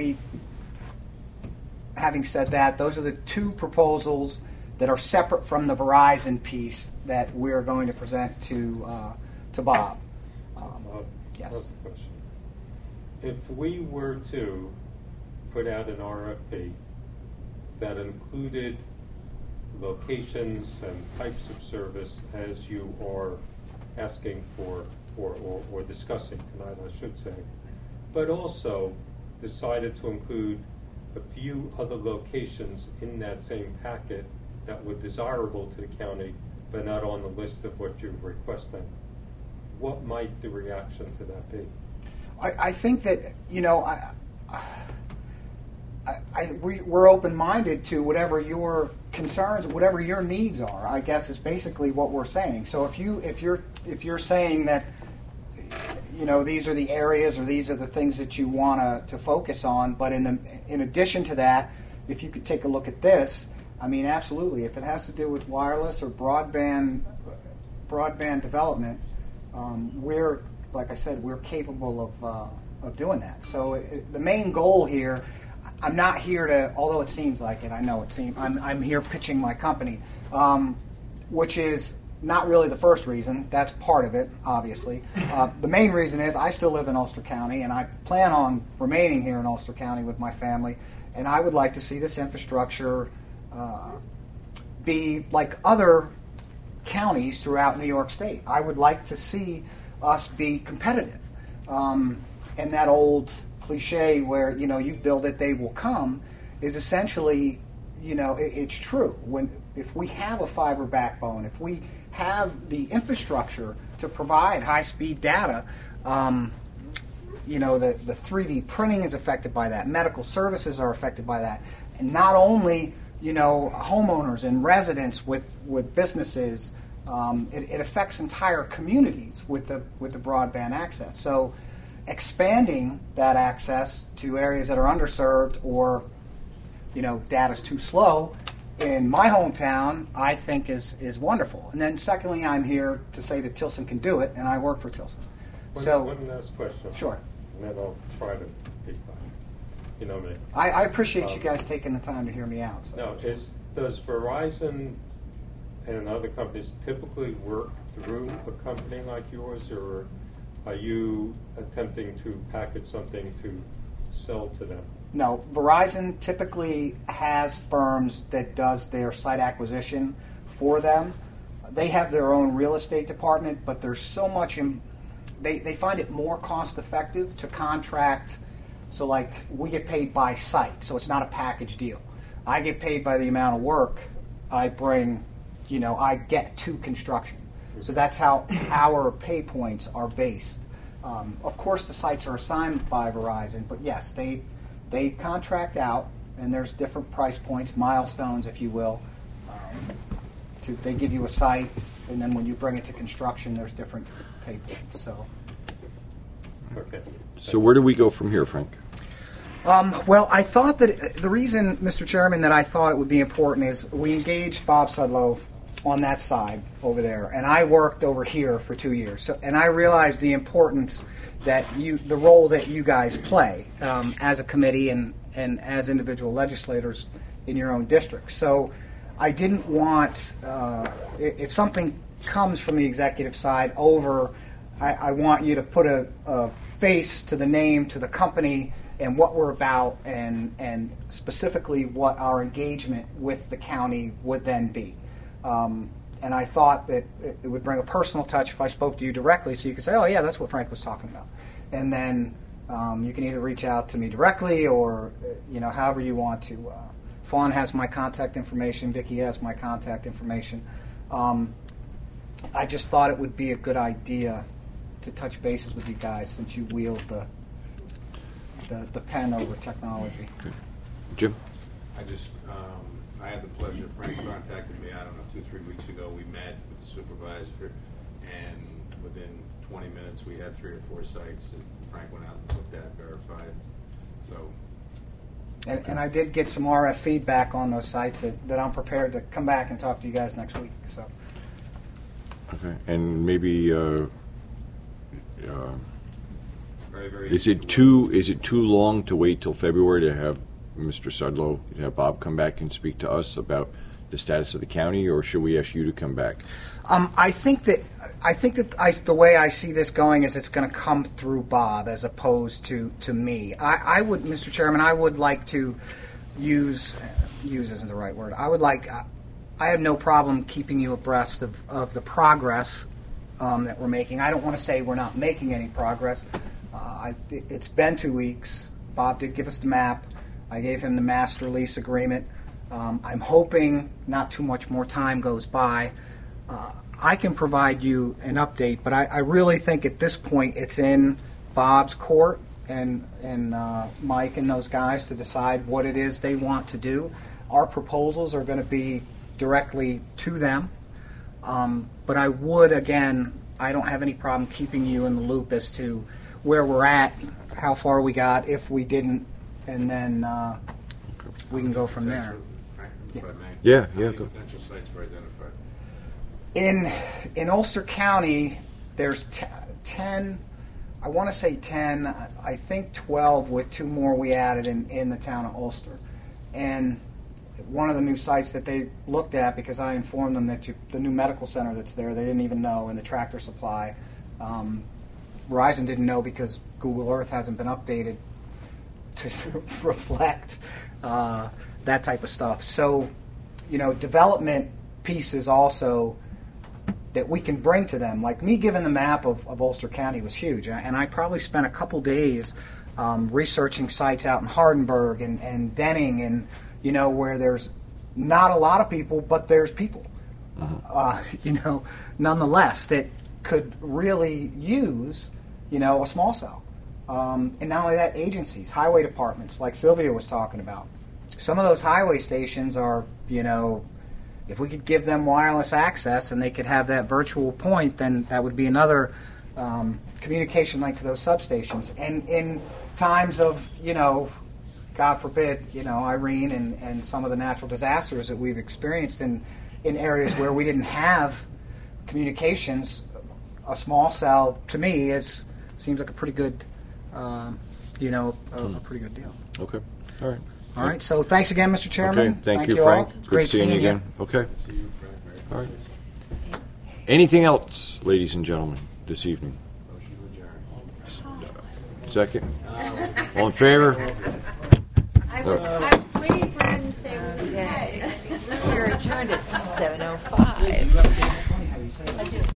having said that, those are the two proposals that are separate from the Verizon piece that we're going to present to Bob. Yes. Question. If we were to put out an RFP that included locations and types of service as you are asking for or discussing tonight, I should say, but also decided to include a few other locations in that same packet that were desirable to the county but not on the list of what you're requesting, what might the reaction to that be? I think that, we're open-minded to whatever your concerns, whatever your needs are, I guess is basically what we're saying. So if you're saying that, these are the areas or these are the things that you want to focus on, but in addition to that, if you could take a look at this, I mean, absolutely. If it has to do with wireless or broadband development, like I said, we're capable of doing that. So the main goal here, I'm not here to, although it seems like it, I know it seems, I'm here pitching my company, which is not really the first reason. That's part of it, obviously. The main reason is I still live in Ulster County, and I plan on remaining here in Ulster County with my family, and I would like to see this infrastructure be like other counties throughout New York State. I would like to see us be competitive. And that old cliche where, you build it, they will come, is essentially, it's true. If we have a fiber backbone, if we have the infrastructure to provide high-speed data, the 3D printing is affected by that. Medical services are affected by that. And not only, homeowners and residents with businesses, it affects entire communities with the broadband access. So expanding that access to areas that are underserved or, data's too slow in my hometown, I think is wonderful. And then secondly, I'm here to say that Tilson can do it, and I work for Tilson. One last question. Sure. And then I'll try to be me. I appreciate you guys taking the time to hear me out. So. Now, does Verizon and other companies typically work through a company like yours, or are you attempting to package something to sell to them? No, Verizon typically has firms that does their site acquisition for them. They have their own real estate department, but there's so much they find it more cost effective to contract. So like we get paid by site, so it's not a package deal. I get paid by the amount of work I bring, I get to construction. So that's how our pay points are based. Of course, the sites are assigned by Verizon, but yes, they contract out, and there's different price points, milestones, if you will. They give you a site, and then when you bring it to construction, there's different pay points. So. Okay. So where do we go from here, Frank? Well, I thought that the reason, Mr. Chairman, that I thought it would be important is we engaged Bob Sudlow on that side over there, and I worked over here for 2 years. So, and I realized the importance that the role that you guys play as a committee and as individual legislators in your own district. So I didn't want, if something comes from the executive side over, I want you to put a face to the name, to the company, and what we're about, and specifically what our engagement with the county would then be. And I thought that it would bring a personal touch if I spoke to you directly, so you could say, oh, yeah, that's what Frank was talking about. And then you can either reach out to me directly or, however you want to. Fawn has my contact information. Vicki has my contact information. I just thought it would be a good idea to touch bases with you guys since you wield the pen over technology. Okay. Jim? I had the pleasure, Frank contacted me, 2-3 weeks ago. We met with the supervisor, and within 20 minutes we had 3 or 4 sites that Frank went out and looked at, verified. So. And I did get some RF feedback on those sites that I'm prepared to come back and talk to you guys next week. So. Okay, and maybe very, very is it too long to wait till February to have Mr. Sudlow, to have Bob come back and speak to us about the status of the county, or should we ask you to come back? I think that the way I see this going is it's going to come through Bob as opposed to me. I would, Mr. Chairman, I would like to use isn't the right word. I have no problem keeping you abreast of the progress that we're making. I don't want to say we're not making any progress. It's been 2 weeks. Bob did give us the map. I gave him the master lease agreement. I'm hoping not too much more time goes by. I can provide you an update, but I really think at this point it's in Bob's court and Mike and those guys to decide what it is they want to do. Our proposals are going to be directly to them. But I would, again, I don't have any problem keeping you in the loop as to where we're at, how far we got, if we didn't, and then we can go from there. Yeah. How many potential sites were identified? In Ulster County, there's 10, I want to say 10, I think 12 with 2 more we added in the town of Ulster. And one of the new sites that they looked at, because I informed them that the new medical center that's there, they didn't even know, and the Tractor Supply. Verizon didn't know because Google Earth hasn't been updated to reflect that type of stuff. So, development pieces also that we can bring to them. Like me giving the map of Ulster County was huge, and I probably spent a couple days researching sites out in Hardenburg and Denning and where there's not a lot of people, but there's people, nonetheless, that could really use, a small cell. And not only that, agencies, highway departments, like Sylvia was talking about. Some of those highway stations are, if we could give them wireless access and they could have that virtual point, then that would be another communication link to those substations. And in times of, God forbid, Irene and some of the natural disasters that we've experienced in areas where we didn't have communications, a small cell to me seems like a pretty good, a pretty good deal. Okay. All right. All right. So thanks again, Mr. Chairman. Okay. Thank you, all. Frank. It's Good great seeing you again. Okay. See you, Frank. All right. Anything else, ladies and gentlemen, this evening? Motion to adjourn. Second. All in favor? I was waiting for him to say what he said. We're adjourned at 7:05.